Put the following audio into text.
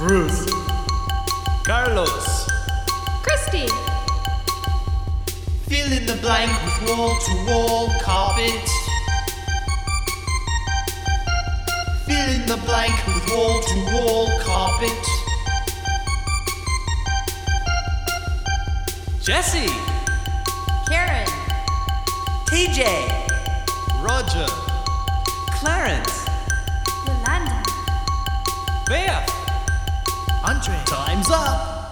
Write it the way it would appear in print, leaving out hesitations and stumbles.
Bruce. Carlos. Christy. Fill in the blank with wall-to-wall carpet. Fill in the blank with wall-to-wall carpet. Jesse. Karen. TJ. Roger. Clarence. Yolanda. Beth. Andre. Time's up.